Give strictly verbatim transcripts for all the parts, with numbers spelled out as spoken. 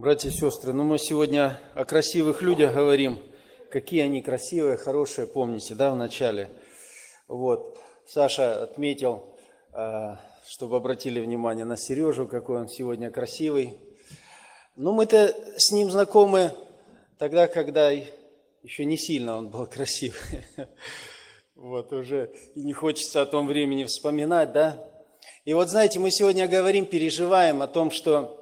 Братья и сестры, ну мы сегодня о красивых людях говорим, какие они красивые, хорошие, помните, да, в начале. Вот, Саша отметил, чтобы обратили внимание на Сережу, какой он сегодня красивый. Ну мы-то с ним знакомы тогда, когда еще не сильно он был красивый. Вот, уже и не хочется о том времени вспоминать, да. И вот знаете, мы сегодня говорим, переживаем о том, что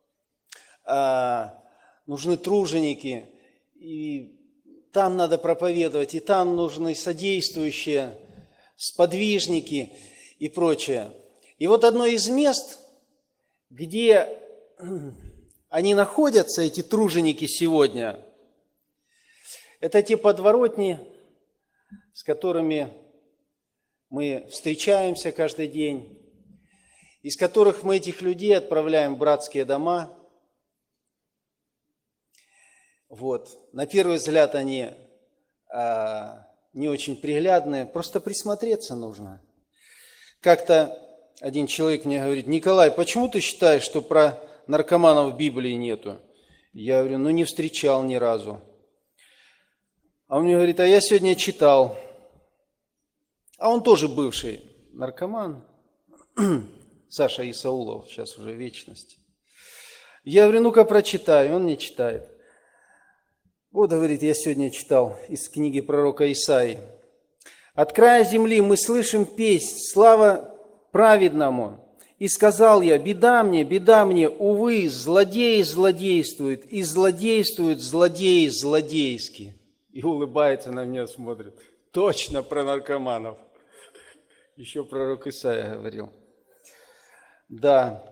а, нужны труженики, и там надо проповедовать, и там нужны содействующие, сподвижники и прочее. И вот одно из мест, где они находятся, эти труженики сегодня, это те подворотни, с которыми мы встречаемся каждый день, из которых мы этих людей отправляем в братские дома. Вот. На первый взгляд они а, не очень приглядные, просто присмотреться нужно. Как-то один человек мне говорит: Николай, почему ты считаешь, что про наркоманов в Библии нету? Я говорю, ну не встречал ни разу. А он мне говорит, а я сегодня читал. А он тоже бывший наркоман. Саша Исаулов, сейчас уже вечность. Я говорю, ну-ка прочитай. Он не читает. Вот, говорит, я сегодня читал из книги пророка Исаии. «От края земли мы слышим песнь, слава праведному. И сказал я, беда мне, беда мне, увы, злодеи злодействуют, и злодействуют злодеи злодейски». И улыбается на меня, смотрит. Точно про наркоманов. Еще пророк Исаия говорил. Да.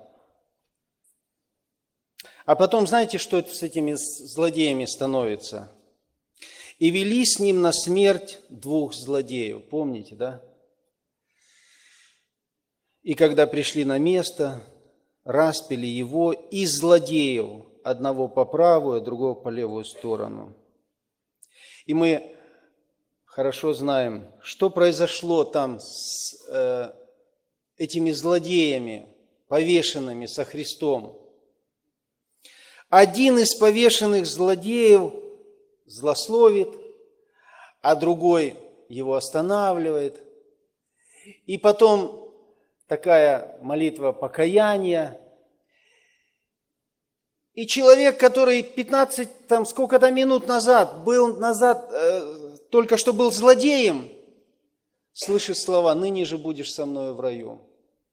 А потом, знаете, что это с этими злодеями становится? «И вели с ним на смерть двух злодеев». Помните, да? «И когда пришли на место, распяли его и злодеев, одного по правую, а другого по левую сторону». И мы хорошо знаем, что произошло там с э, этими злодеями, повешенными со Христом. Один из повешенных злодеев злословит, а другой его останавливает. И потом такая молитва покаяния. И человек, который пятнадцать, там сколько-то минут назад был назад, э, только что был злодеем, слышит слова: «Ныне же будешь со мною в раю».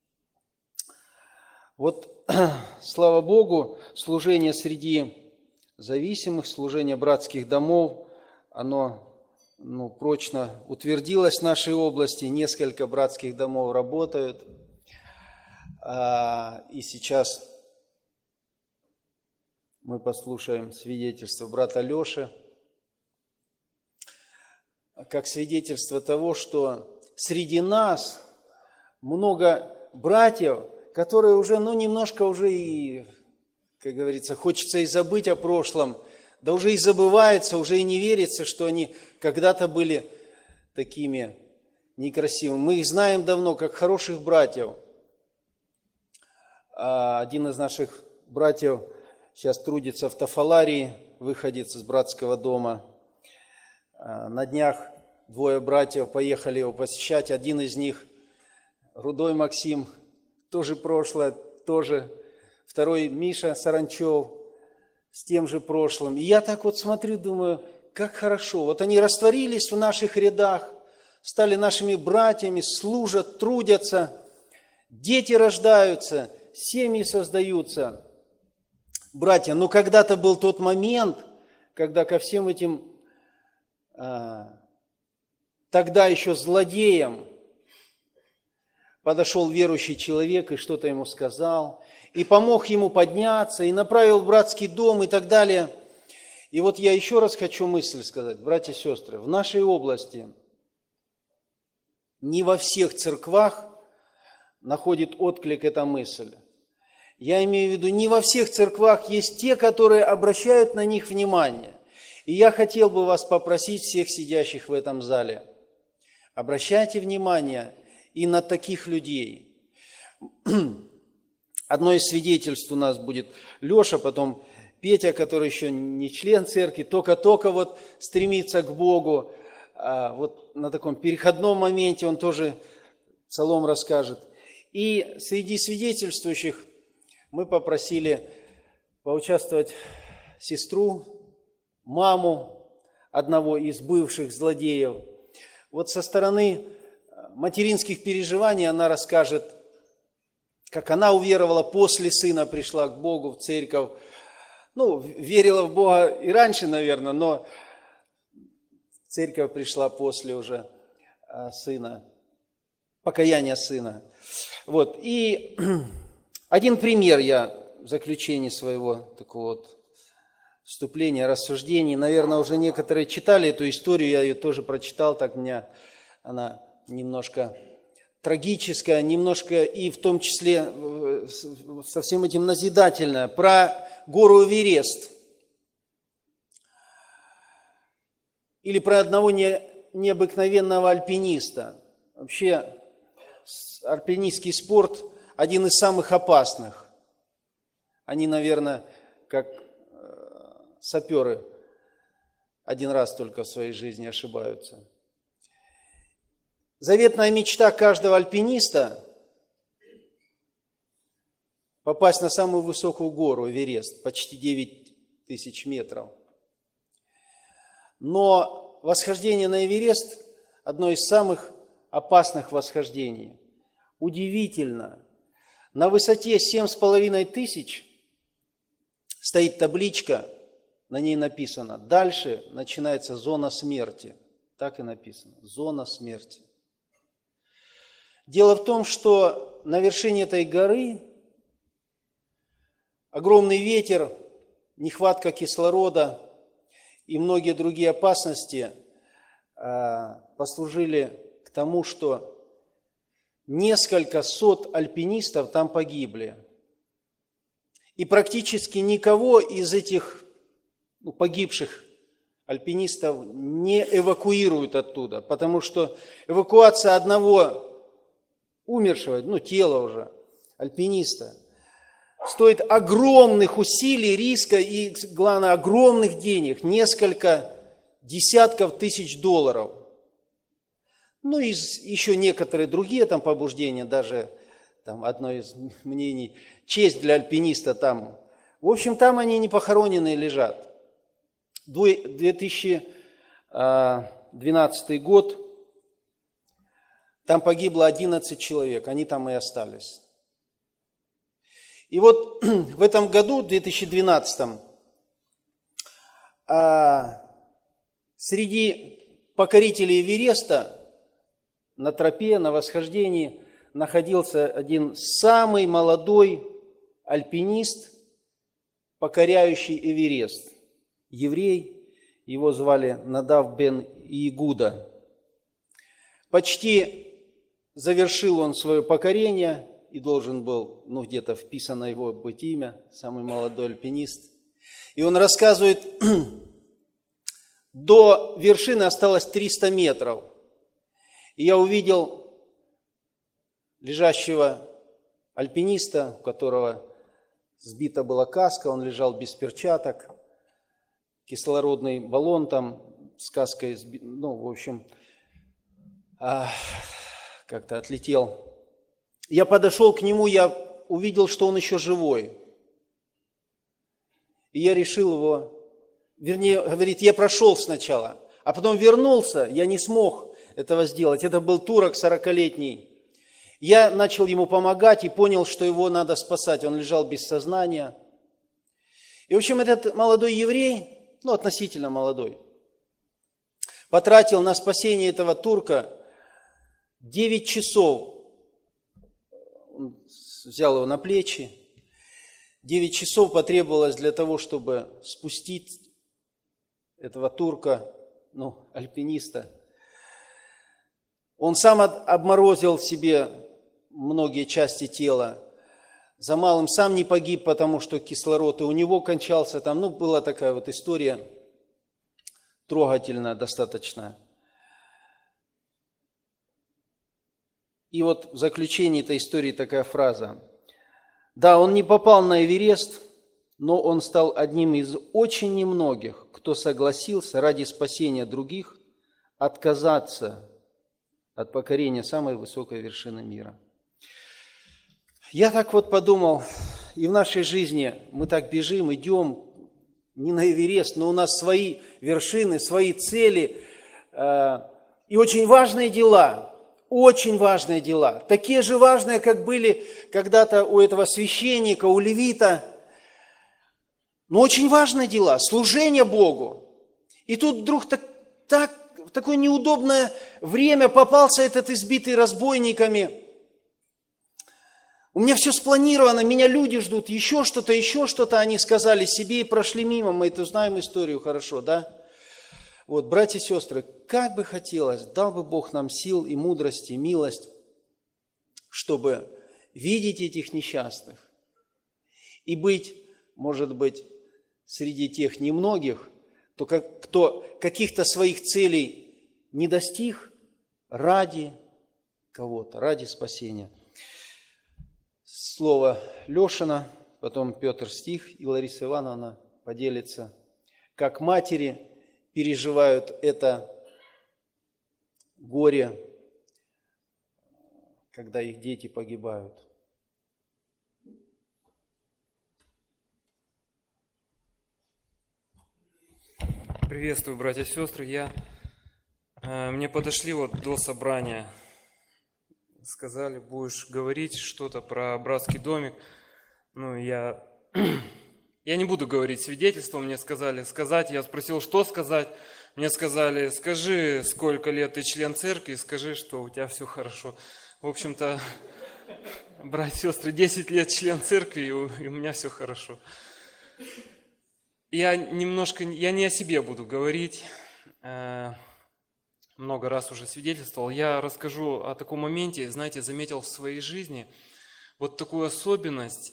Вот, слава Богу, служение среди зависимых, служение братских домов, оно ну, прочно утвердилось в нашей области. Несколько братских домов работают. И сейчас мы послушаем свидетельство брата Леши, как свидетельство того, что среди нас много братьев, которые уже, ну, немножко уже и, как говорится, хочется и забыть о прошлом, да уже и забывается, уже и не верится, что они когда-то были такими некрасивыми. Мы их знаем давно, как хороших братьев. Один из наших братьев сейчас трудится в Тафаларии, выходец из братского дома. На днях двое братьев поехали его посещать. Один из них, Рудой Максим, тоже прошлое, тоже. Второй Миша Саранчев с тем же прошлым. И я так вот смотрю, думаю, как хорошо. Вот они растворились в наших рядах, стали нашими братьями, служат, трудятся, дети рождаются, семьи создаются. Братья, но когда-то был тот момент, когда ко всем этим а, тогда еще злодеям подошел верующий человек и что-то ему сказал, и помог ему подняться, и направил в братский дом и так далее. И вот я еще раз хочу мысль сказать, братья и сестры, в нашей области не во всех церквах находит отклик эта мысль. Я имею в виду, не во всех церквах есть те, которые обращают на них внимание. И я хотел бы вас попросить, всех сидящих в этом зале, обращайте внимание и на таких людей. Одно из свидетельств у нас будет Леша, потом Петя, который еще не член церкви, только-только вот стремится к Богу, а вот на таком переходном моменте он тоже псалом расскажет. И среди свидетельствующих мы попросили поучаствовать сестру, маму одного из бывших злодеев. Вот со стороны материнских переживаний она расскажет, как она уверовала после сына, пришла к Богу в церковь. Ну, верила в Бога и раньше, наверное, но церковь пришла после уже сына, покаяния сына. Вот. И один пример я в заключении своего такого вот вступления, рассуждений. Наверное, уже некоторые читали эту историю, я ее тоже прочитал, так меня она немножко трагическая, немножко и в том числе со всем этим назидательная. Про гору Эверест. Или про одного не, необыкновенного альпиниста. Вообще, альпинистский спорт один из самых опасных. Они, наверное, как саперы, один раз только в своей жизни ошибаются. Заветная мечта каждого альпиниста – попасть на самую высокую гору Эверест, почти девять тысяч метров. Но восхождение на Эверест – одно из самых опасных восхождений. Удивительно, на высоте семь с половиной тысяч стоит табличка, на ней написано: дальше начинается зона смерти. Так и написано – зона смерти. Дело в том, что на вершине этой горы огромный ветер, нехватка кислорода и многие другие опасности послужили к тому, что несколько сот альпинистов там погибли. И практически никого из этих ну, погибших альпинистов не эвакуируют оттуда, потому что эвакуация одного умершего, ну, тела уже, альпиниста, стоит огромных усилий, риска и, главное, огромных денег, несколько десятков тысяч долларов. Ну, и еще некоторые другие там побуждения, даже там одно из мнений, честь для альпиниста там. В общем, там они не похороненные лежат. две тысячи двенадцатый год, там погибло одиннадцать человек, они там и остались. И вот в этом году, в две тысячи двенадцатом, среди покорителей Эвереста на тропе, на восхождении находился один самый молодой альпинист, покоряющий Эверест. Еврей, его звали Надав бен Иегуда. Почти завершил он свое покорение и должен был, ну, где-то вписано его быть имя, самый молодой альпинист. И он рассказывает, до вершины осталось триста метров. И я увидел лежащего альпиниста, у которого сбита была каска, он лежал без перчаток, кислородный баллон там с каской, ну, в общем, как-то отлетел. Я подошел к нему, я увидел, что он еще живой. И я решил его, вернее, говорит, я прошел сначала, а потом вернулся, я не смог этого сделать. Это был турок сорокалетний. Я начал ему помогать и понял, что его надо спасать. Он лежал без сознания. И, в общем, этот молодой еврей, ну, относительно молодой, потратил на спасение этого турка девять часов. Он взял его на плечи. девять часов потребовалось для того, чтобы спустить этого турка, ну, альпиниста. Он сам обморозил себе многие части тела. За малым сам не погиб, потому что кислород и у него кончался. Там, ну, была такая вот история трогательная достаточно. И вот в заключении этой истории такая фраза. Да, он не попал на Эверест, но он стал одним из очень немногих, кто согласился ради спасения других отказаться от покорения самой высокой вершины мира. Я так вот подумал, и в нашей жизни мы так бежим, идем не на Эверест, но у нас свои вершины, свои цели э, и очень важные дела, очень важные дела, такие же важные, как были когда-то у этого священника, у левита, но очень важные дела, служение Богу. И тут вдруг так, так, в такое неудобное время попался этот избитый разбойниками. У меня все спланировано, меня люди ждут, еще что-то, еще что-то они сказали себе и прошли мимо. Мы эту знаем историю хорошо, да? Вот, братья и сестры, как бы хотелось, дал бы Бог нам сил и мудрости, милость, чтобы видеть этих несчастных и быть, может быть, среди тех немногих, кто, кто каких-то своих целей не достиг ради кого-то, ради спасения. Слово Лешина, потом Петр стих, и Лариса Ивановна поделится, как матери переживают это горе, когда их дети погибают. Приветствую, братья и сестры. Я, э, мне подошли вот до собрания, сказали, будешь говорить что-то про братский домик. Ну, я, я не буду говорить свидетельство, мне сказали сказать. Я спросил, что сказать. Мне сказали, скажи, сколько лет ты член церкви, скажи, что у тебя все хорошо. В общем-то, братья и сестры, десять лет член церкви, и у, и у меня все хорошо. Я немножко, я не о себе буду говорить, много раз уже свидетельствовал. Я расскажу о таком моменте, знаете, заметил в своей жизни вот такую особенность.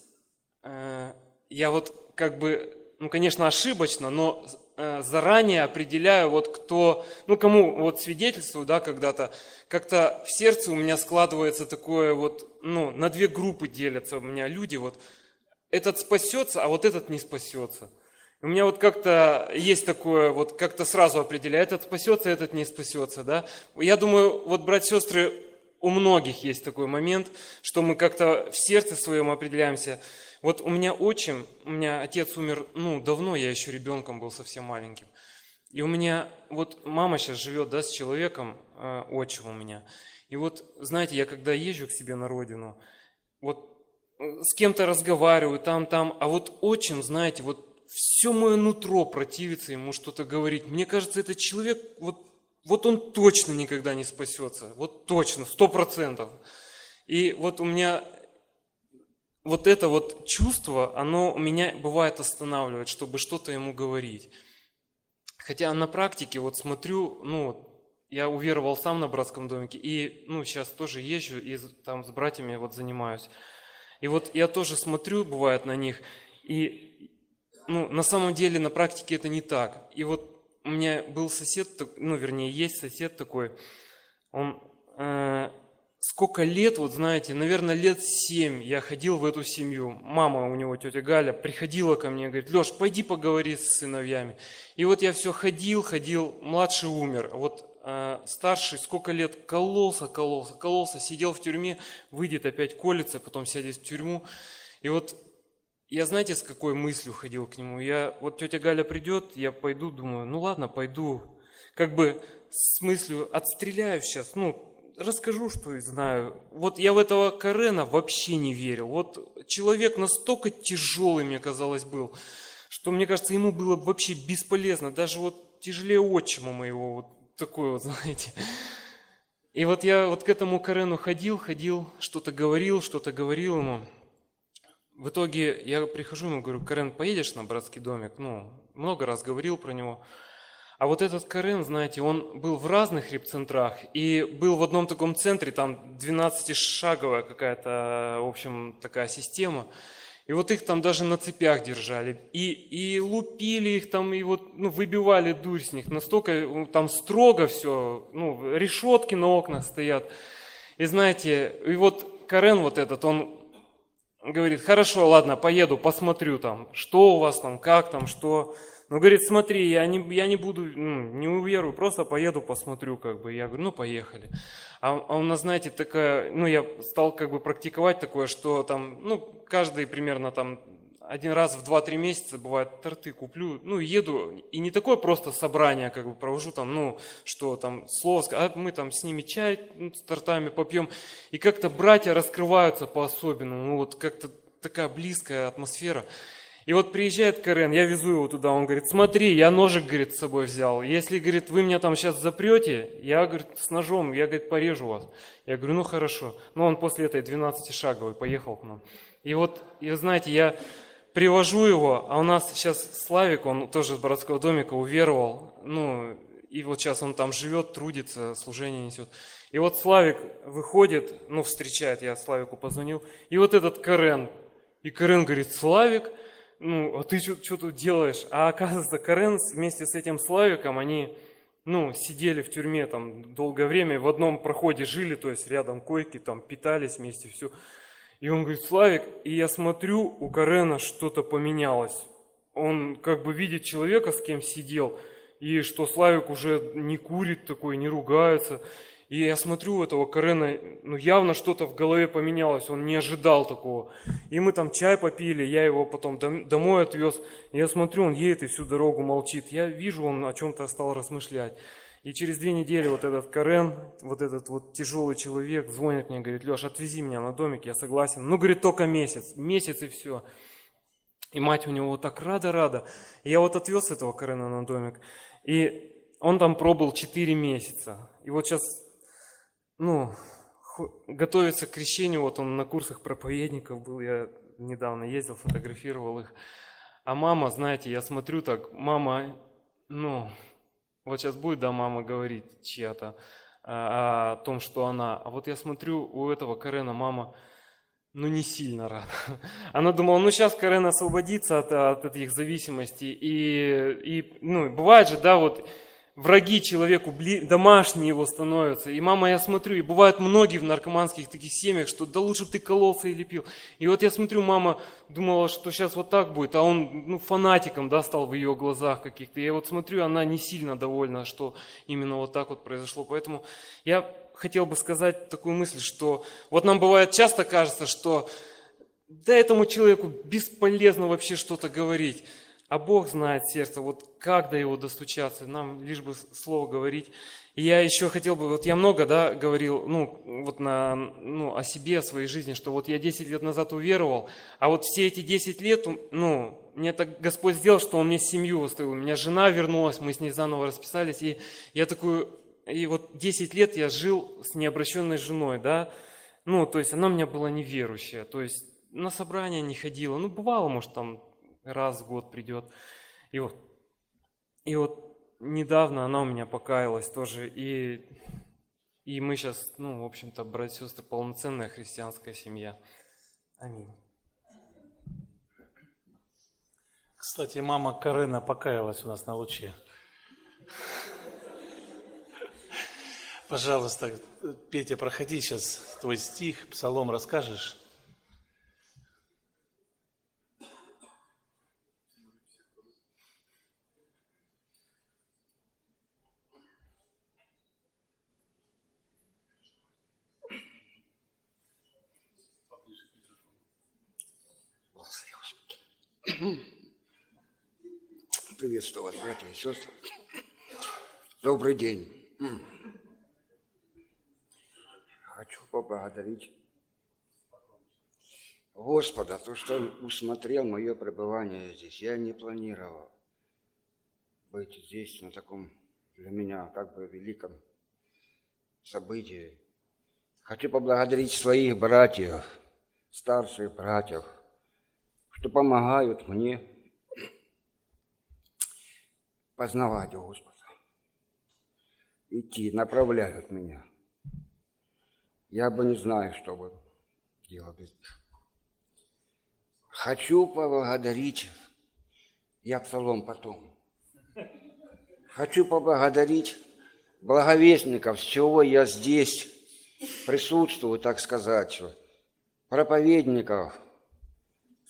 Я вот как бы, ну, конечно, ошибочно, но заранее определяю, вот кто, ну, кому вот свидетельствую, да, когда-то, как-то в сердце у меня складывается такое вот, ну, на две группы делятся у меня люди, вот этот спасется, а вот этот не спасется. У меня вот как-то есть такое, вот как-то сразу определяю, этот спасется, этот не спасется, да. Я думаю, вот, братья и сестры, у многих есть такой момент, что мы как-то в сердце своем определяемся. Вот у меня отчим, у меня отец умер, ну, давно, я еще ребенком был совсем маленьким. И у меня, вот мама сейчас живет, да, с человеком, э, отчим у меня. И вот, знаете, я когда езжу к себе на родину, вот с кем-то разговариваю, там, там, а вот отчим, знаете, вот все мое нутро противится ему что-то говорить. Мне кажется, этот человек, вот, вот он точно никогда не спасется. Вот точно, сто процентов. И вот у меня вот это вот чувство, оно меня бывает останавливает, чтобы что-то ему говорить. Хотя на практике вот смотрю, ну, я уверовал сам на братском домике, и, ну, сейчас тоже езжу и там с братьями вот занимаюсь. И вот я тоже смотрю, бывает, на них, и ну, на самом деле, на практике это не так. И вот у меня был сосед, ну, вернее, есть сосед такой, он э, сколько лет, вот знаете, наверное, лет семь я ходил в эту семью. Мама у него, тетя Галя, приходила ко мне и говорит, Леш, пойди поговори с сыновьями. И вот я все ходил, ходил, младший умер. Вот э, старший сколько лет кололся, кололся, кололся, сидел в тюрьме, выйдет опять колется, потом сядет в тюрьму. И вот я, знаете, с какой мыслью ходил к нему? Я, вот тетя Галя придет, я пойду, думаю, ну ладно, пойду. Как бы с мыслью отстреляю сейчас, ну, расскажу, что знаю. Вот я в этого Карена вообще не верил. Вот человек настолько тяжелый, мне казалось, был, что, мне кажется, ему было вообще бесполезно. Даже вот тяжелее отчима моего, вот такой вот, знаете. И вот я вот к этому Карену ходил, ходил, что-то говорил, что-то говорил ему. В итоге я прихожу ему, говорю, Карен, поедешь на братский домик? Ну, много раз говорил про него. А вот этот Карен, знаете, он был в разных репцентрах и был в одном таком центре, там двенадцатишаговая какая-то, в общем, такая система. И вот их там даже на цепях держали. И, и лупили их там, и вот ну, выбивали дурь с них. Настолько там строго все, ну, решетки на окнах стоят. И знаете, и вот Карен вот этот, он... говорит, хорошо, ладно, поеду, посмотрю там, что у вас там, как там, что. Ну, говорит, смотри, я не, я не буду, ну, не уверую, просто поеду, посмотрю, как бы. Я говорю, ну, поехали. А, а у нас, знаете, такая, ну, я стал как бы практиковать такое, что там, ну, каждый примерно там один раз в два-три месяца, бывает, торты куплю, ну, еду, и не такое просто собрание, как бы, провожу там, ну, что там, слово, ска- а мы там с ними чай ну, с тортами попьем, и как-то братья раскрываются по-особенному, ну, вот как-то такая близкая атмосфера. И вот приезжает Карен, я везу его туда, он говорит, смотри, я ножик, говорит, с собой взял. Если, говорит, вы меня там сейчас запрете, я, говорит, с ножом, я, говорит, порежу вас. Я говорю, ну хорошо. Ну он после этой двенадцатишаговой поехал к нам. И вот, и вы знаете, я привожу его, а у нас сейчас Славик, он тоже из городского домика уверовал, ну, и вот сейчас он там живет, трудится, служение несет. И вот Славик выходит, ну, встречает, я Славику позвонил, и вот этот Карен, и Карен говорит, Славик, ну, а ты что тут делаешь? А оказывается, Карен вместе с этим Славиком, они, ну, сидели в тюрьме там долгое время, в одном проходе жили, то есть рядом койки, там питались вместе, все. И он говорит, Славик, и я смотрю, у Карена что-то поменялось. Он как бы видит человека, с кем сидел, и что Славик уже не курит такой, не ругается. И я смотрю, у этого Карена, ну явно что-то в голове поменялось, он не ожидал такого. И мы там чай попили, я его потом домой отвез. И я смотрю, он едет и всю дорогу молчит. Я вижу, он о чем-то стал размышлять. И через две недели вот этот Карен, вот этот вот тяжелый человек звонит мне, говорит, Леш, отвези меня на домик, я согласен. Ну, говорит, только месяц, месяц и все. И мать у него вот так рада-рада. И я вот отвез этого Карена на домик. И он там пробыл четыре месяца. И вот сейчас, ну, готовится к крещению, вот он на курсах проповедников был, я недавно ездил, фотографировал их. А мама, знаете, я смотрю так, мама, ну, вот сейчас будет, да, мама говорить чья-то а, о том, что она. А вот я смотрю, у этого Карена мама, ну, не сильно рада. Она думала, ну, сейчас Карен освободится от, от этих зависимостей. И, и, ну, бывает же, да, вот враги человеку, домашние его становятся. И мама, я смотрю, и бывают многие в наркоманских таких семьях, что да лучше бы ты кололся или пил. И вот я смотрю, мама думала, что сейчас вот так будет, а он, ну, фанатиком, да, стал в ее глазах каких-то. И я вот смотрю, она не сильно довольна, что именно вот так вот произошло. Поэтому я хотел бы сказать такую мысль, что вот нам бывает часто кажется, что да этому человеку бесполезно вообще что-то говорить. А Бог знает сердце, вот как до его достучаться, нам лишь бы слово говорить. И я еще хотел бы, вот я много, да, говорил, ну, вот на, ну, о себе, о своей жизни, что вот я десять лет назад уверовал, а вот все эти десять лет, ну, мне так Господь сделал, что Он мне семью оставил, у меня жена вернулась, мы с ней заново расписались, и я такую, и вот десять лет я жил с необращенной женой, да, ну, то есть она у меня была неверующая, то есть на собрания не ходила, ну, бывало, может, там, раз в год придет. И вот, и вот недавно она у меня покаялась тоже. И, и мы сейчас, ну, в общем-то, братья и сестры, полноценная христианская семья. Аминь. Кстати, мама Карена покаялась у нас на луче. Пожалуйста, Петя, проходи сейчас твой стих, псалом расскажешь. Приветствую вас, братья и сестры. Добрый день. Хочу поблагодарить Господа, то, что Он усмотрел мое пребывание здесь. Я не планировал быть здесь на таком для меня как бы великом событии. Хочу поблагодарить своих братьев, старших братьев, что помогают мне познавать Господа, идти, направляют меня. Я бы не знаю, что бы делал без них. Хочу поблагодарить, я псалом потом, хочу поблагодарить благовестников, с чего я здесь присутствую, так сказать, проповедников,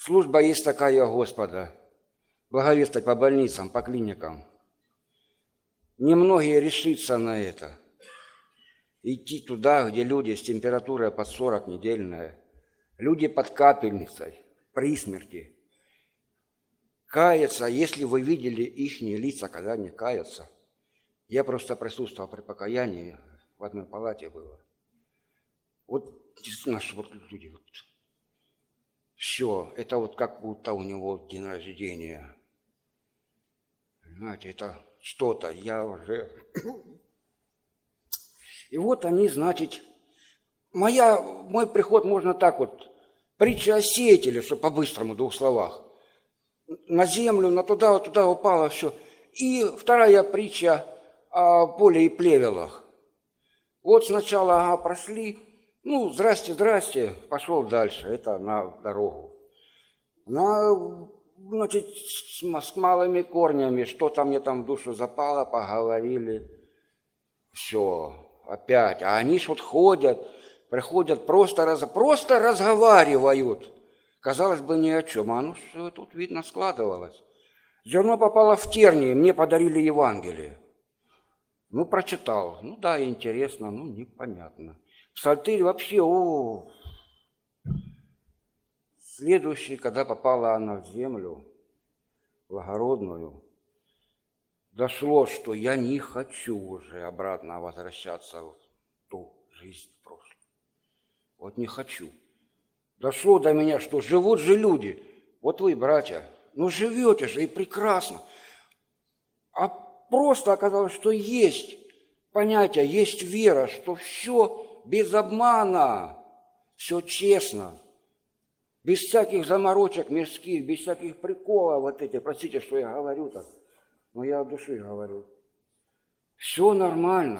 Служба есть такая у Господа. Благовествовать по больницам, по клиникам. Немногие решатся на это. Идти туда, где люди с температурой под сорок недельная, люди под капельницей, при смерти. Каяться, если вы видели их лица, когда они каются. Я просто присутствовал при покаянии, в одной палате было. Вот действительно, что вот люди, вот, все, это вот как будто у него день рождения. Понимаете, это что-то, я уже... И вот они, значит, моя, мой приход можно так вот, притча о сеятеле, что по-быстрому, в двух словах. На землю, на туда, вот туда упало все. И вторая притча о поле и плевелах. Вот сначала, ага, прошли, ну, здрасте, здрасте, пошел дальше, это на дорогу. На, значит, с, с малыми корнями, что-то мне там в душу запало, поговорили, все. Опять, а они ж вот ходят, приходят, просто, раз, просто разговаривают. Казалось бы, ни о чем, а ну все тут, видно, складывалось. Зерно попало в тернии, мне подарили Евангелие. Ну, прочитал, ну да, интересно, ну, непонятно. Псалтырь вообще, о, следующий, когда попала она в землю благородную, дошло, что я не хочу уже обратно возвращаться в ту жизнь прошлую. Вот не хочу. Дошло до меня, что живут же люди. Вот вы, братья, ну живете же и прекрасно. А просто оказалось, что есть понятие, есть вера, что все без обмана, все честно, без всяких заморочек мирских, без всяких приколов вот этих. Простите, что я говорю так. Но я от души говорю. Все нормально.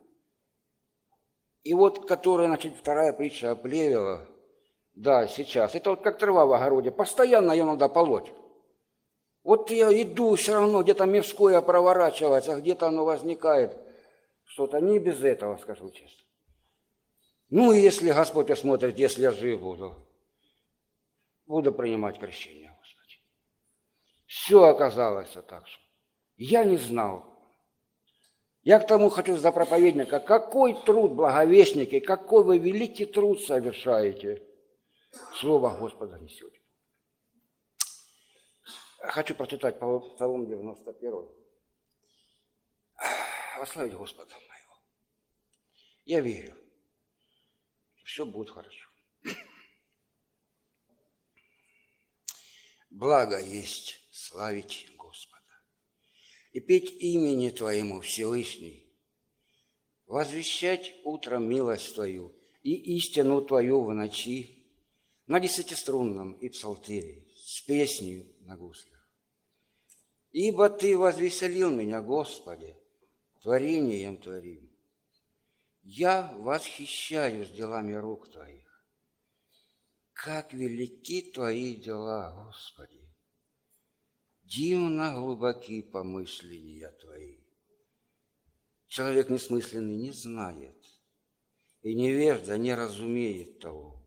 И вот, которая, значит, вторая притча о плевелах, да, сейчас. Это вот как трава в огороде. Постоянно ее надо полоть. Вот я иду, все равно где-то мирское проворачивается, где-то оно возникает. Что-то не без этого, скажу честно. Ну, и если Господь посмотрит, если я жив буду, буду принимать крещение, Господи. Все оказалось так, что я не знал. Я к тому хочу за проповедника. Какой труд, благовестники, какой вы великий труд совершаете. Слово Господа несете. Хочу прочитать Псалом девяносто первый. Восславить Господа моего. Я верю, что все будет хорошо. Благо есть славить Господа и петь имени Твоему, Всевышний, возвещать утром милость Твою и истину Твою в ночи на десятиструнном и псалтире с песней на гуслях. Ибо Ты возвеселил меня, Господи, творением Твоим. Я восхищаюсь делами рук Твоих. Как велики Твои дела, Господи! Дивно глубоки помышления Твои. Человек несмысленный не знает, и невежда не разумеет того.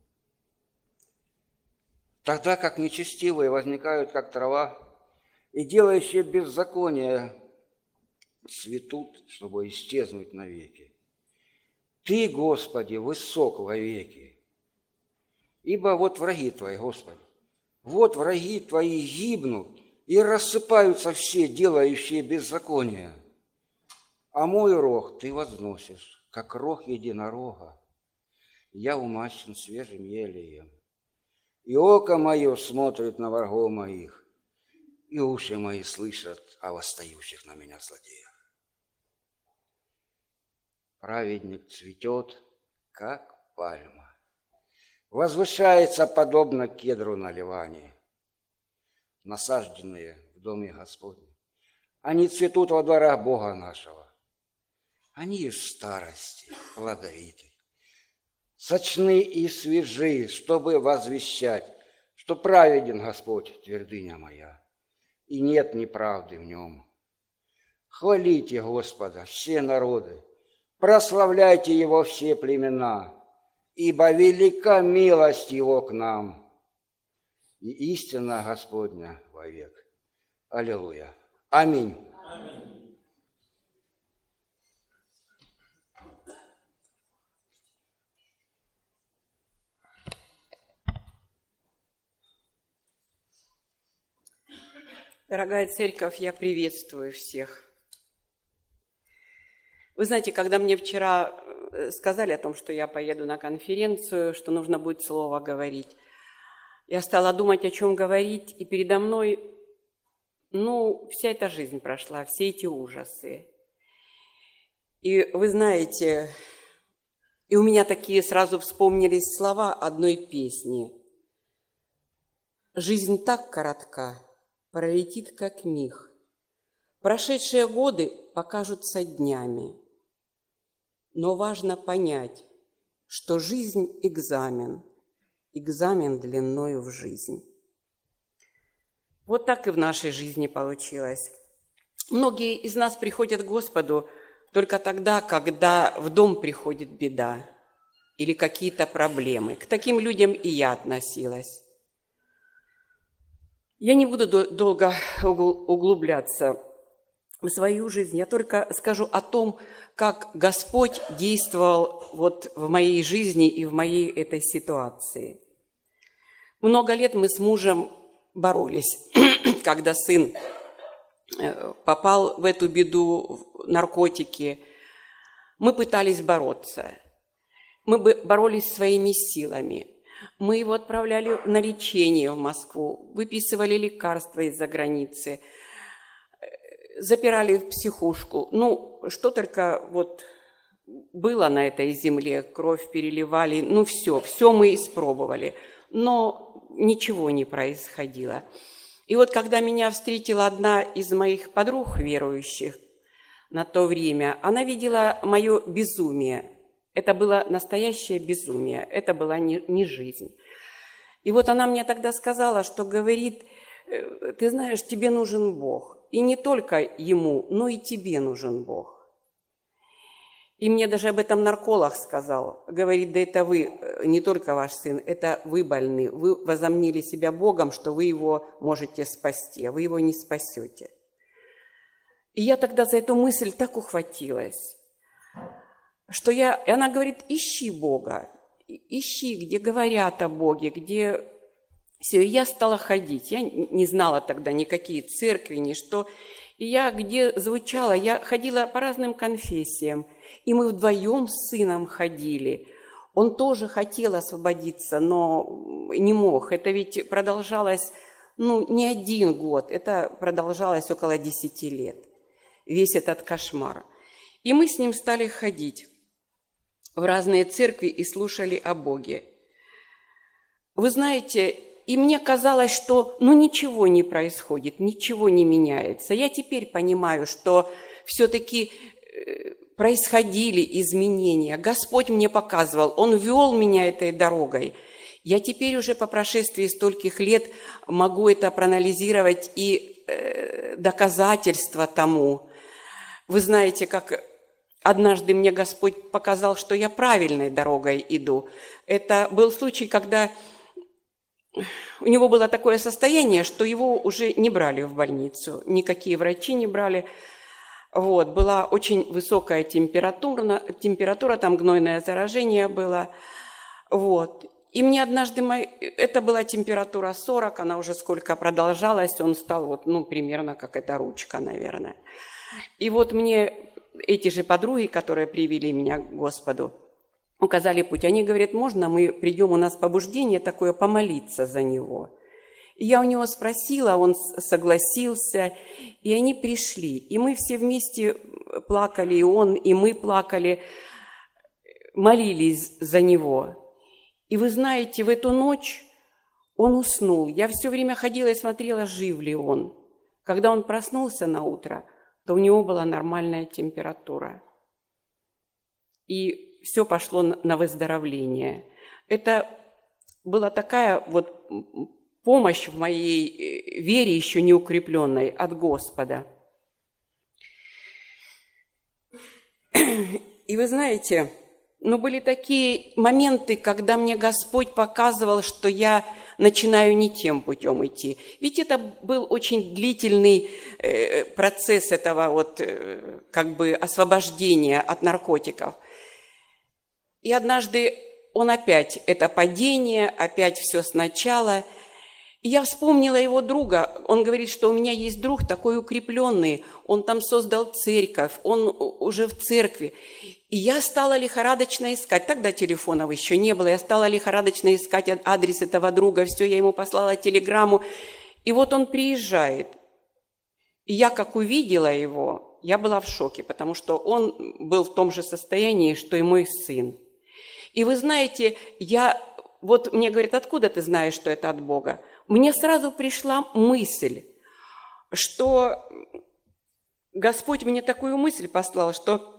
Тогда как нечестивые возникают, как трава, и делающие беззаконие цветут, чтобы исчезнуть навеки. Ты, Господи, высок вовеки. Ибо вот враги Твои, Господи, вот враги Твои гибнут, и рассыпаются все, делающие беззаконие. А мой рог Ты возносишь, как рог единорога. Я умащен свежим елеем. И око мое смотрит на врагов моих, и уши мои слышат о восстающих на меня злодеях. Праведник цветет, как пальма, возвышается подобно кедру на Ливане, насажденные в доме Господнем. Они цветут во дворах Бога нашего. Они в старости плодовиты, сочны и свежи, чтобы возвещать, что праведен Господь, твердыня моя, и нет неправды в нем. Хвалите Господа, все народы, прославляйте Его все племена, ибо велика милость Его к нам. и истина Господня вовек. Аллилуйя. Аминь. Дорогая церковь, я приветствую всех. Вы знаете, когда мне вчера сказали о том, что я поеду на конференцию, что нужно будет слово говорить, я стала думать, о чем говорить, и передо мной, ну, вся эта жизнь прошла, все эти ужасы. И вы знаете, и у меня такие сразу вспомнились слова одной песни. «Жизнь так коротка, пролетит как миг. Прошедшие годы покажутся днями. Но важно понять, что жизнь – экзамен, экзамен длиною в жизнь». Вот так и в нашей жизни получилось. Многие из нас приходят к Господу только тогда, когда в дом приходит беда или какие-то проблемы. К таким людям и я относилась. Я не буду долго углубляться в свою жизнь, я только скажу о том, как Господь действовал вот в моей жизни и в моей этой ситуации. Много лет мы с мужем боролись, когда сын попал в эту беду, в наркотики. Мы пытались бороться, мы боролись своими силами. Мы его отправляли на лечение в Москву, выписывали лекарства из-за границы, запирали в психушку. Ну, что только вот было на этой земле, кровь переливали, ну все, все мы испробовали, но ничего не происходило. И вот когда меня встретила одна из моих подруг верующих на то время, она видела мое безумие. Это было настоящее безумие, это была не, не жизнь. И вот она мне тогда сказала, что говорит, ты знаешь, тебе нужен Бог. И не только ему, но и тебе нужен Бог. И мне даже об этом нарколог сказал. Говорит, да это вы, не только ваш сын, это вы больны. Вы возомнили себя Богом, что вы его можете спасти, а вы его не спасете. И я тогда за эту мысль так ухватилась, что я... И она говорит, ищи Бога, ищи, где говорят о Боге, где... Все, и я стала ходить. Я не знала тогда никакие церкви, ни что. И я где звучала, я ходила по разным конфессиям. И мы вдвоем с сыном ходили. Он тоже хотел освободиться, но не мог. Это ведь продолжалось, ну, не один год. Это продолжалось около десяти лет. Весь этот кошмар. И мы с ним стали ходить в разные церкви и слушали о Боге. Вы знаете, и мне казалось, что ну ничего не происходит, ничего не меняется. Я теперь понимаю, что все-таки происходили изменения. Господь мне показывал, Он вел меня этой дорогой. Я теперь уже по прошествии стольких лет могу это проанализировать и э, доказательства тому. Вы знаете, как однажды мне Господь показал, что я правильной дорогой иду. Это был случай, когда у него было такое состояние, что его уже не брали в больницу, никакие врачи не брали. Вот, была очень высокая температура, температура, там гнойное заражение было. Вот. И мне однажды, мой, это была температура сорок, она уже сколько продолжалась, он стал вот, ну, примерно как эта ручка, наверное. И вот мне эти же подруги, которые привели меня к Господу, указали путь. Они говорят, можно мы придем, у нас побуждение такое, помолиться за него. И я у него спросила, он согласился, и они пришли. И мы все вместе плакали, и он, и мы плакали, молились за него. И вы знаете, в эту ночь он уснул. Я все время ходила и смотрела, жив ли он. Когда он проснулся на утро, то у него была нормальная температура. И все пошло на выздоровление. Это была такая вот помощь в моей вере, еще не укрепленной, от Господа. И вы знаете, ну, были такие моменты, когда мне Господь показывал, что я начинаю не тем путем идти. Ведь это был очень длительный э, процесс этого вот э, как бы освобождения от наркотиков. И однажды он опять, это падение, опять все сначала. И я вспомнила его друга. Он говорит, что у меня есть друг такой укрепленный. Он там создал церковь, он уже в церкви. И я стала лихорадочно искать. Тогда телефонов еще не было. Я стала лихорадочно искать адрес этого друга. Все, я ему послала телеграмму. И вот он приезжает. И я, как увидела его, я была в шоке, потому что он был в том же состоянии, что и мой сын. И вы знаете, я, вот мне говорят, откуда ты знаешь, что это от Бога? Мне сразу пришла мысль, что Господь мне такую мысль послал, что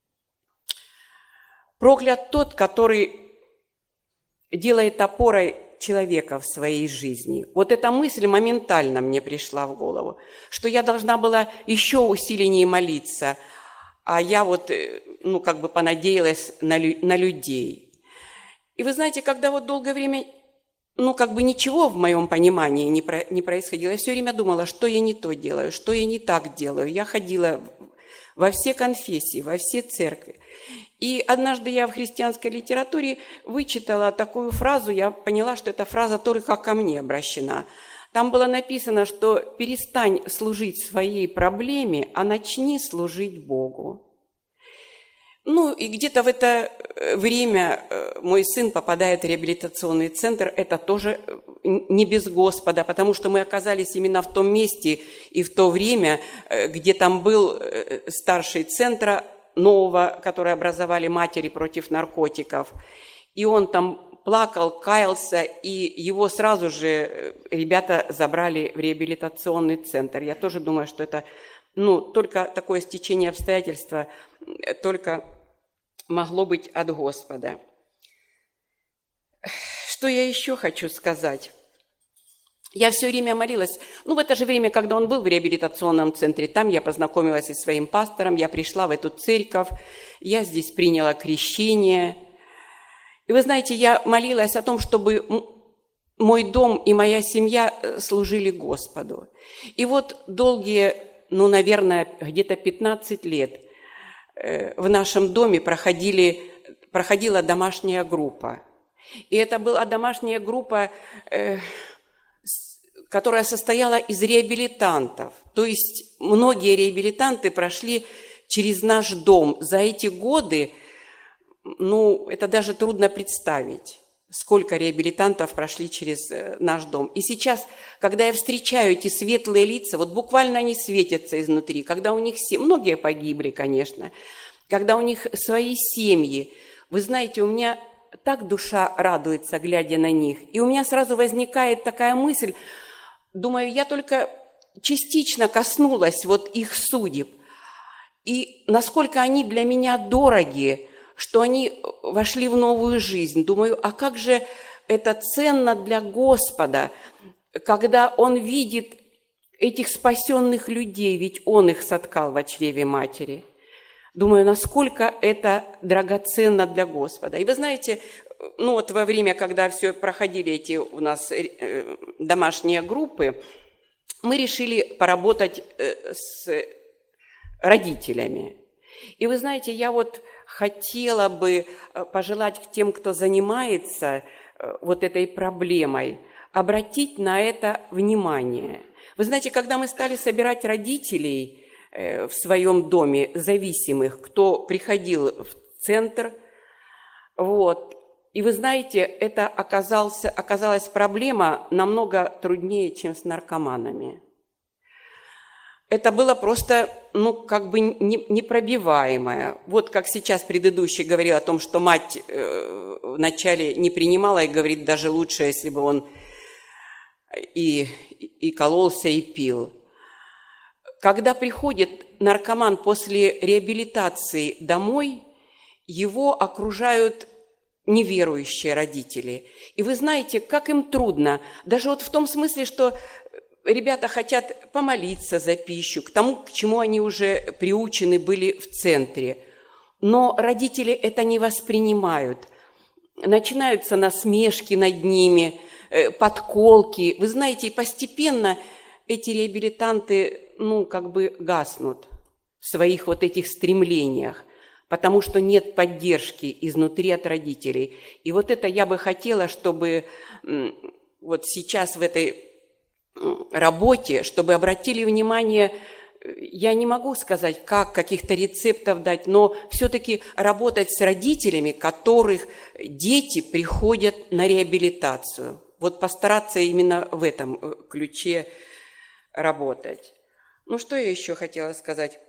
проклят тот, который делает опорой человека в своей жизни. Вот эта мысль моментально мне пришла в голову, что я должна была еще усиленнее молиться, а я вот, ну, как бы понадеялась на, лю- на людей. И вы знаете, когда вот долгое время, ну, как бы ничего в моем понимании не, про- не происходило, я все время думала, что я не то делаю, что я не так делаю. Я ходила во все конфессии, во все церкви. И однажды я в христианской литературе вычитала такую фразу, я поняла, что эта фраза только ко мне обращена. Там было написано, что перестань служить своей проблеме, а начни служить Богу. Ну и где-то в это время мой сын попадает в реабилитационный центр. Это тоже не без Господа, потому что мы оказались именно в том месте и в то время, где там был старший центра нового, который образовали матери против наркотиков. И он там плакал, каялся, и его сразу же ребята забрали в реабилитационный центр. Я тоже думаю, что это, ну, только такое стечение обстоятельств, только могло быть от Господа. Что я еще хочу сказать? Я все время молилась, ну, в это же время, когда он был в реабилитационном центре, там я познакомилась со своим пастором, я пришла в эту церковь, я здесь приняла крещение. И вы знаете, я молилась о том, чтобы мой дом и моя семья служили Господу. И вот долгие, ну, наверное, где-то пятнадцать лет в нашем доме проходили, проходила домашняя группа. И это была домашняя группа, которая состояла из реабилитантов. То есть многие реабилитанты прошли через наш дом. За эти годы, ну, это даже трудно представить, сколько реабилитантов прошли через наш дом. И сейчас, когда я встречаю эти светлые лица, вот буквально они светятся изнутри, когда у них все, многие погибли, конечно, когда у них свои семьи, вы знаете, у меня так душа радуется, глядя на них. И у меня сразу возникает такая мысль, думаю, я только частично коснулась вот их судеб. И насколько они для меня дороги, что они вошли в новую жизнь. Думаю, а как же это ценно для Господа, когда Он видит этих спасенных людей, ведь Он их соткал в чреве матери. Думаю, насколько это драгоценно для Господа. И вы знаете, ну вот во время, когда все проходили эти у нас домашние группы, мы решили поработать с родителями. И вы знаете, я вот хотела бы пожелать тем, кто занимается вот этой проблемой, обратить на это внимание. Вы знаете, когда мы стали собирать родителей в своем доме зависимых, кто приходил в центр, вот, и вы знаете, это оказался, оказалась проблема намного труднее, чем с наркоманами. Это было просто, ну, как бы непробиваемое. Вот как сейчас предыдущий говорил о том, что мать э, вначале не принимала и говорит, даже лучше, если бы он и, и кололся, и пил. Когда приходит наркоман после реабилитации домой, его окружают неверующие родители. И вы знаете, как им трудно, даже вот в том смысле, что ребята хотят помолиться за пищу, к тому, к чему они уже приучены были в центре. Но родители это не воспринимают. Начинаются насмешки над ними, э, подколки. Вы знаете, постепенно эти реабилитанты, ну, как бы гаснут в своих вот этих стремлениях, потому что нет поддержки изнутри от родителей. И вот это я бы хотела, чтобы вот сейчас в этой работе, чтобы обратили внимание, я не могу сказать, как каких-то рецептов дать, но все-таки работать с родителями, которых дети приходят на реабилитацию. Вот постараться именно в этом ключе работать. Ну, что я еще хотела сказать?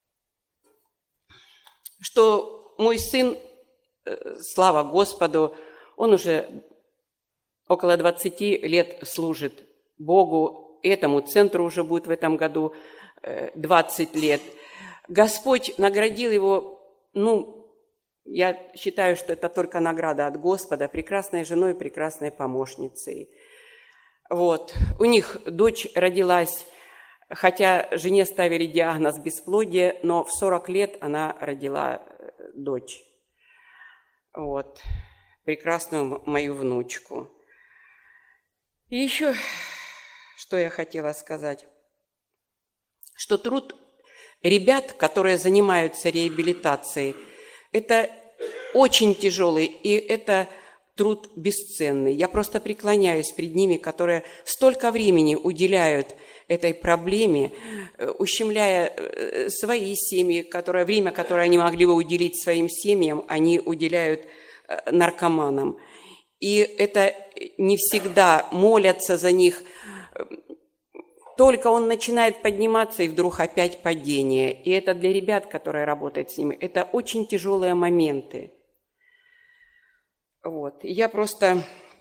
Что мой сын, слава Господу, он уже около двадцати лет служит Богу, этому центру уже будет в этом году двадцать лет. Господь наградил его, ну, я считаю, что это только награда от Господа, прекрасной женой, прекрасной помощницей. Вот. У них дочь родилась, хотя жене ставили диагноз бесплодия, но в сорок лет она родила дочь. Вот. Прекрасную мою внучку. И еще, что я хотела сказать, что труд ребят, которые занимаются реабилитацией, это очень тяжелый, и это труд бесценный. Я просто преклоняюсь перед ними, которые столько времени уделяют этой проблеме, ущемляя свои семьи, которое, время, которое они могли бы уделить своим семьям, они уделяют наркоманам. И это не всегда молятся за них. Только он начинает подниматься, и вдруг опять падение. И это для ребят, которые работают с ними, это очень тяжелые моменты. Вот. Я просто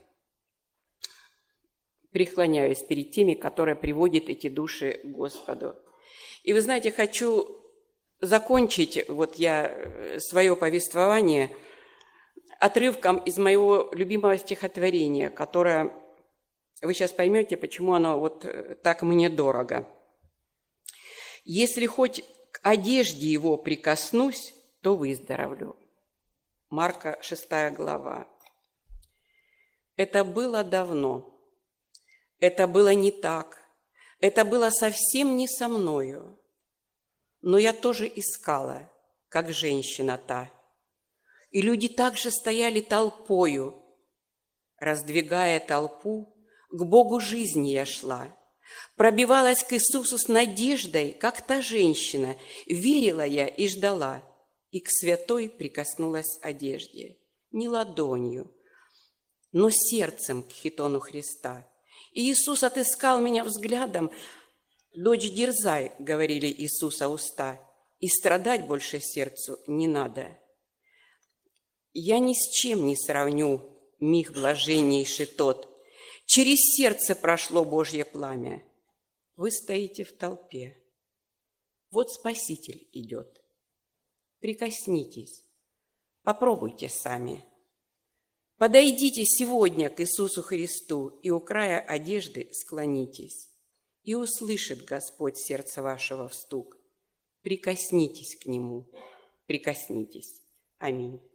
преклоняюсь перед теми, которые приводят эти души к Господу. И вы знаете, хочу закончить вот я свое повествование отрывком из моего любимого стихотворения, которое вы сейчас поймете, почему оно вот так мне дорого. «Если хоть к одежде его прикоснусь, то выздоровлю». Марка шестая глава. Это было давно. Это было не так. Это было совсем не со мною. Но я тоже искала, как женщина та. И люди также стояли толпою. Раздвигая толпу, к Богу жизни я шла. Пробивалась к Иисусу с надеждой, как та женщина. Верила я и ждала. И к святой прикоснулась одежде. Не ладонью, но сердцем к хитону Христа. И Иисус отыскал меня взглядом. «Дочь, дерзай», — говорили Иисуса уста, «и страдать больше сердцу не надо». Я ни с чем не сравню миг блаженнейший тот. Через сердце прошло Божье пламя. Вы стоите в толпе. Вот Спаситель идет. Прикоснитесь, попробуйте сами. Подойдите сегодня к Иисусу Христу и у края одежды склонитесь. И услышит Господь сердце вашего в стук. Прикоснитесь к Нему, прикоснитесь. Аминь.